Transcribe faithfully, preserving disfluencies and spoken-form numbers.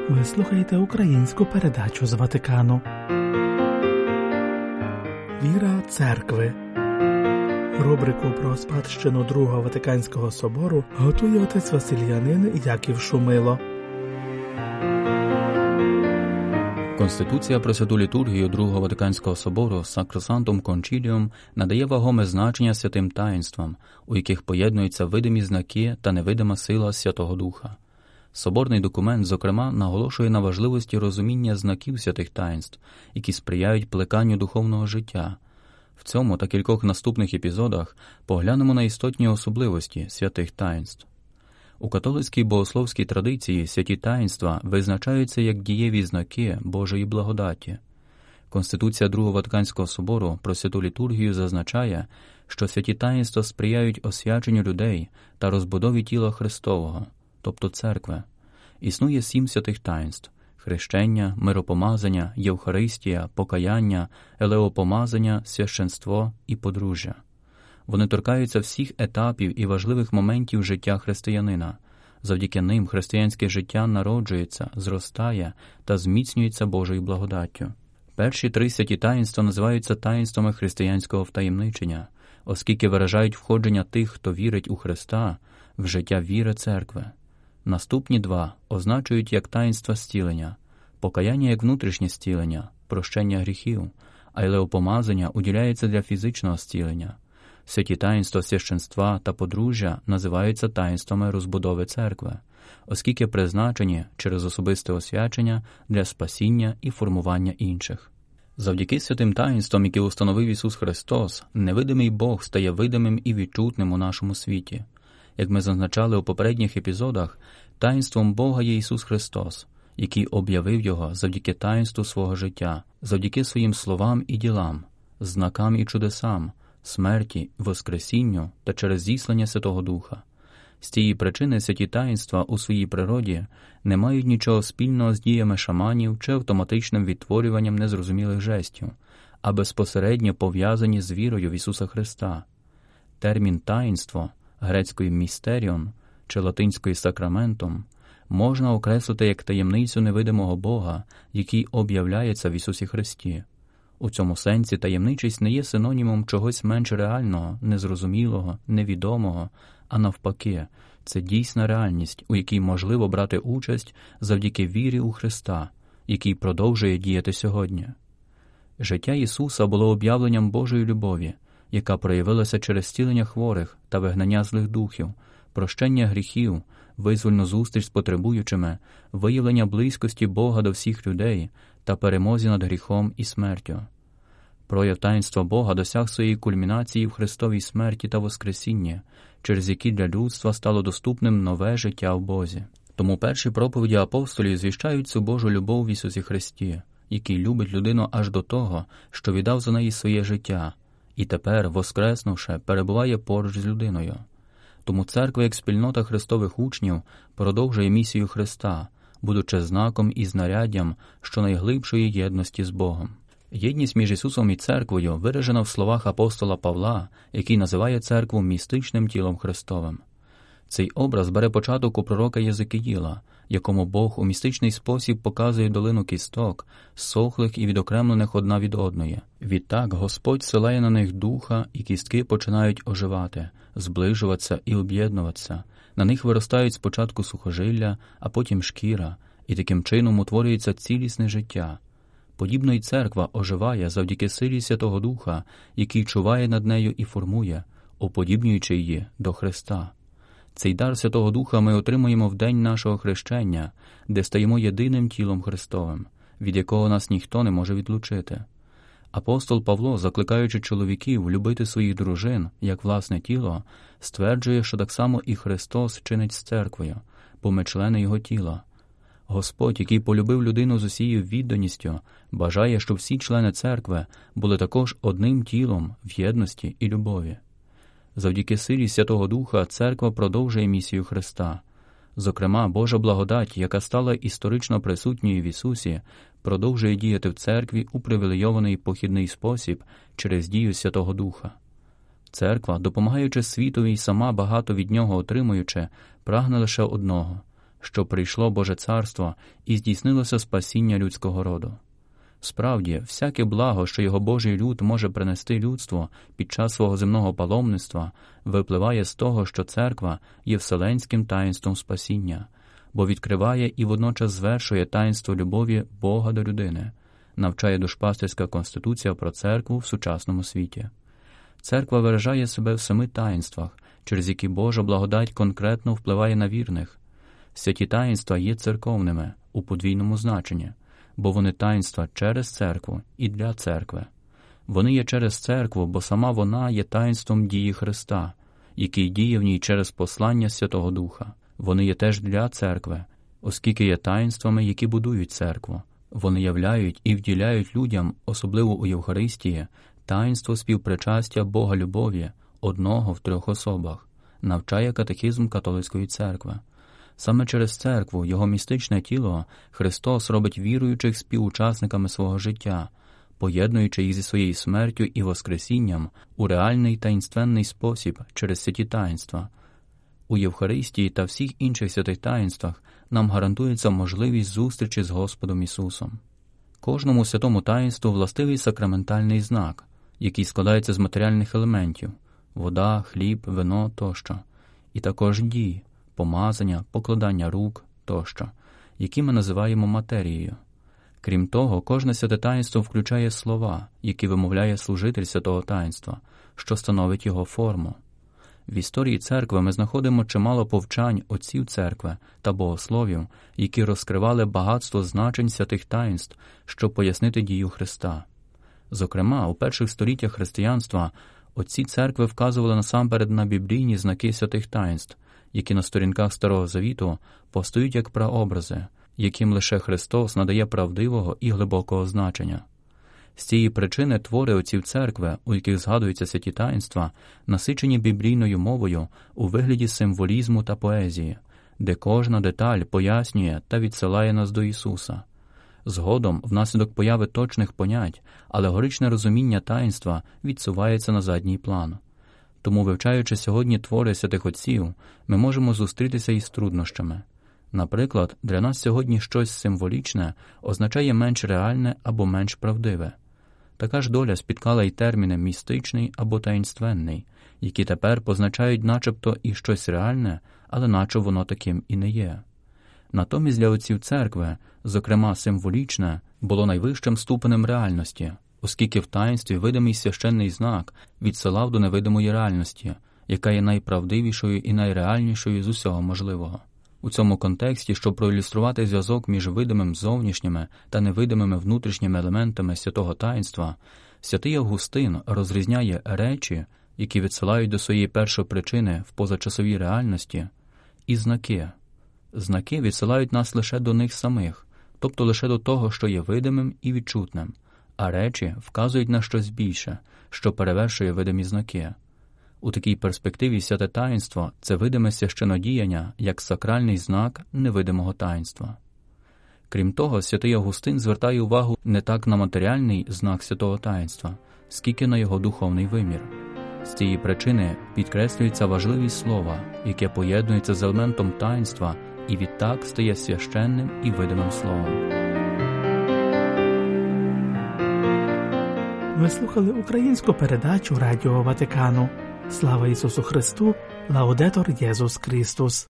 Ви слухаєте українську передачу з Ватикану. Віра церкви. Рубрику про спадщину Другого Ватиканського собору готує отець Василіянин Яків Шумило. Конституція про святу літургію Другого Ватиканського собору Sacrosanctum Concilium надає вагоме значення святим таїнствам, у яких поєднуються видимі знаки та невидима сила Святого Духа. Соборний документ, зокрема, наголошує на важливості розуміння знаків святих таїнств, які сприяють плеканню духовного життя. В цьому та кількох наступних епізодах поглянемо на істотні особливості святих таїнств. У католицькій богословській традиції святі таїнства визначаються як дієві знаки Божої благодаті. Конституція Другого Ватиканського собору про святу літургію зазначає, що святі таїнства сприяють освяченню людей та розбудові тіла Христового, тобто церкви. Існує сім святих таїнств – хрещення, миропомазання, євхаристія, покаяння, елеопомазання, священство і подружжя. Вони торкаються всіх етапів і важливих моментів життя християнина. Завдяки ним християнське життя народжується, зростає та зміцнюється Божою благодаттю. Перші три святі таїнства називаються таїнствами християнського втаємничення, оскільки виражають входження тих, хто вірить у Христа, в життя віри церкви. Наступні два означують як таїнства зцілення, покаяння як внутрішнє зцілення, прощення гріхів, а елеопомазання уділяється для фізичного зцілення. Святі таїнства священства та подружжя називаються таїнствами розбудови церкви, оскільки призначені через особисте освячення для спасіння і формування інших. Завдяки святим таїнствам, які установив Ісус Христос, невидимий Бог стає видимим і відчутним у нашому світі. Як ми зазначали у попередніх епізодах, таїнством Бога є Ісус Христос, який об'явив Його завдяки таїнству свого життя, завдяки своїм словам і ділам, знакам і чудесам, смерті, воскресінню та через зіслання Святого Духа. З цієї причини святі таїнства у своїй природі не мають нічого спільного з діями шаманів чи автоматичним відтворюванням незрозумілих жестів, а безпосередньо пов'язані з вірою в Ісуса Христа. Термін «таїнство» грецькою «містеріон» чи латинською «сакраментом» можна окреслити як таємницю невидимого Бога, який об'являється в Ісусі Христі. У цьому сенсі таємничість не є синонімом чогось менш реального, незрозумілого, невідомого, а навпаки, це дійсна реальність, у якій можливо брати участь завдяки вірі у Христа, який продовжує діяти сьогодні. Життя Ісуса було об'явленням Божої любові, яка проявилася через зцілення хворих та вигнання злих духів, прощення гріхів, визвольну зустріч з потребуючими, виявлення близькості Бога до всіх людей та перемозі над гріхом і смертю. Прояв таїнства Бога досяг своєї кульмінації в Христовій смерті та воскресінні, через які для людства стало доступним нове життя в Бозі. Тому перші проповіді апостолів звіщають цю Божу любов в Ісусі Христі, який любить людину аж до того, що віддав за неї своє життя, і тепер, воскреснувши, перебуває поруч з людиною. Тому церква, як спільнота Христових учнів, продовжує місію Христа, будучи знаком і знаряддям щонайглибшої єдності з Богом. Єдність між Ісусом і церквою виражена в словах апостола Павла, який називає церкву містичним тілом Христовим. Цей образ бере початок у пророка Єзекіїла, якому Бог у містичний спосіб показує долину кісток, сохлих і відокремлених одна від одної. Відтак Господь силає на них духа, і кістки починають оживати, зближуватися і об'єднуватися. На них виростають спочатку сухожилля, а потім шкіра, і таким чином утворюється цілісне життя. Подібно й церква оживає завдяки силі Святого Духа, який чуває над нею і формує, уподібнюючи її до Христа. Цей дар Святого Духа ми отримуємо в день нашого хрещення, де стаємо єдиним тілом Христовим, від якого нас ніхто не може відлучити. Апостол Павло, закликаючи чоловіків любити своїх дружин, як власне тіло, стверджує, що так само і Христос чинить з церквою, бо ми члени Його тіла. Господь, який полюбив людину з усією відданістю, бажає, щоб всі члени церкви були також одним тілом в єдності і любові. Завдяки силі Святого Духа церква продовжує місію Христа. Зокрема, Божа благодать, яка стала історично присутньою в Ісусі, продовжує діяти в церкві у привілейований похідний спосіб через дію Святого Духа. Церква, допомагаючи світові й сама багато від нього отримуючи, прагне лише одного що прийшло Боже царство і здійснилося спасіння людського роду. Справді, всяке благо, що його Божий люд може принести людству під час свого земного паломництва, випливає з того, що церква є вселенським таїнством спасіння, бо відкриває і водночас звершує таїнство любові Бога до людини, навчає душпастирська конституція про церкву в сучасному світі. Церква виражає себе в семи таїнствах, через які Божа благодать конкретно впливає на вірних. Святі таїнства є церковними у подвійному значенні, бо вони таїнства через церкву і для церкви. Вони є через церкву, бо сама вона є таїнством дії Христа, який діє в ній через послання Святого Духа. Вони є теж для церкви, оскільки є таїнствами, які будують церкву. Вони являють і вділяють людям, особливо у Євхаристії, таїнство співпричастя Бога любові, одного в трьох особах, навчає катехизм католицької церкви. Саме через церкву, його містичне тіло, Христос робить віруючих співучасниками свого життя, поєднуючи їх зі своєю смертю і воскресінням у реальний таїнственний спосіб через святі таїнства. У Євхаристії та всіх інших святих таїнствах нам гарантується можливість зустрічі з Господом Ісусом. Кожному святому таїнству властивий сакраментальний знак, який складається з матеріальних елементів – вода, хліб, вино тощо, і також дій, помазання, покладання рук тощо, які ми називаємо матерією. Крім того, кожне святе таїнство включає слова, які вимовляє служитель святого таїнства, що становить його форму. В історії церкви ми знаходимо чимало повчань отців церкви та богословів, які розкривали багатство значень святих таїнств, щоб пояснити дію Христа. Зокрема, у перших століттях християнства отці церкви вказували насамперед на біблійні знаки святих таїнств, які на сторінках Старого Завіту постають як прообрази, яким лише Христос надає правдивого і глибокого значення. З цієї причини твори отців церкви, у яких згадуються святі таїнства, насичені біблійною мовою у вигляді символізму та поезії, де кожна деталь пояснює та відсилає нас до Ісуса. Згодом, внаслідок появи точних понять, алегоричне розуміння таїнства відсувається на задній план. Тому, вивчаючи сьогодні твори святих отців, ми можемо зустрітися із труднощами. Наприклад, для нас сьогодні щось символічне означає менш реальне або менш правдиве. Така ж доля спіткала й терміни «містичний» або «таїнственний», які тепер позначають начебто і щось реальне, але наче воно таким і не є. Натомість для отців церкви, зокрема символічне, було найвищим ступенем реальності, оскільки в таїнстві видимий священний знак відсилав до невидимої реальності, яка є найправдивішою і найреальнішою з усього можливого. У цьому контексті, щоб проілюструвати зв'язок між видимим зовнішніми та невидимими внутрішніми елементами святого таїнства, святий Августин розрізняє речі, які відсилають до своєї першопричини в позачасовій реальності, і знаки. Знаки відсилають нас лише до них самих, тобто лише до того, що є видимим і відчутним, а речі вказують на щось більше, що перевершує видимі знаки. У такій перспективі святе таїнство – це видиме священодіяння як сакральний знак невидимого таїнства. Крім того, святий Августин звертає увагу не так на матеріальний знак святого таїнства, скільки на його духовний вимір. З цієї причини підкреслюється важливість слова, яке поєднується з елементом таїнства і відтак стає священним і видимим словом. Ви слухали українську передачу Радіо Ватикану. Слава Ісусу Христу! Лаудетор Єсус Христос!